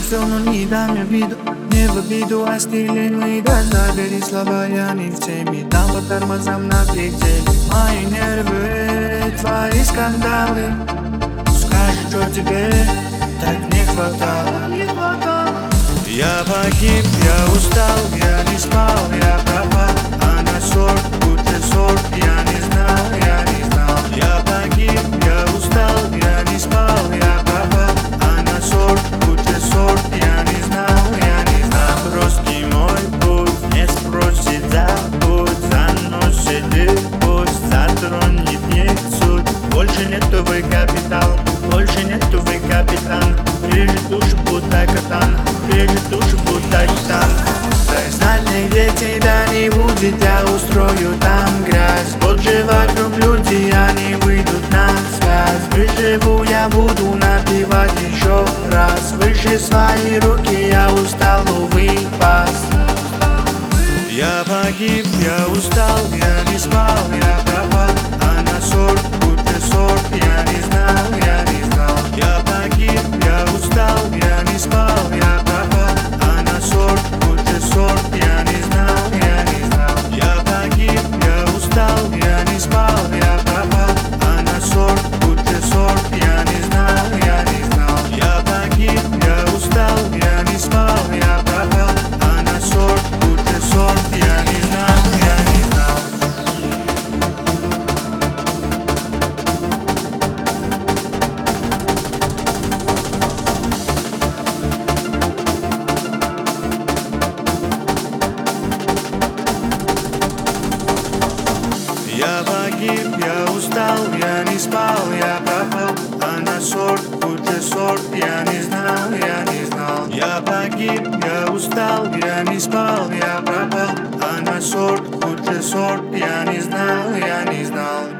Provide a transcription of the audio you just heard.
бросил, но не дам обиду. Не в обиду, а стиле мы да забери слова, я не в теме. Дам по тормозам на пределе. Мои нервы, твои скандалы. Скажи, что тебе так не хватало. Я погиб, я устал, я не спал, я пропал. Она сорт, будто сорт, я не знал, я не знал. Я погиб, я устал, я не спал, я пропал. Она сорт, будто сорт, я не знал, я не знал. Просто мой путь, не спросит, забудь. Заносит пусть, затронет не суть. Больше нету вы капитал, больше нету вы капитан. Режет душу, будто катан, режет душу, будто титан. Дай знать мне, где тебя не будет, я устрою там грязь. Вот же вокруг люди, они выйдут на связь. Выживу, я буду напевать еще раз. Выше свои руки, я устал, увы, пас. Я погиб, я устал, я не спал, я пропал. Она сорт, будто сорт, я не знал, я не знал. Я погиб, я устал, я не спал, я пропал. Она сорт, будто сорт, я не знал, я не знал. Я погиб, я устал, я не спал, я пропал. Она сорт, будто сорт, я не знал, я не знал. Я погиб, я устал, я не спал, я пропал. Она сорт, будто сорт, я не знал, я не знал. Я погиб, я устал, я не спал, я пропал. Она сорт, будто сорт, я не знал, я не знал. Я погиб, я устал, я не спал, я пропал. Она сорт, будто сорт, я не знал, я не знал.